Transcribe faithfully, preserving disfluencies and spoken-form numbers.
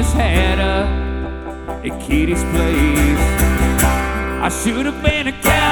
always had a at Kitty's place. I should have been a cowboy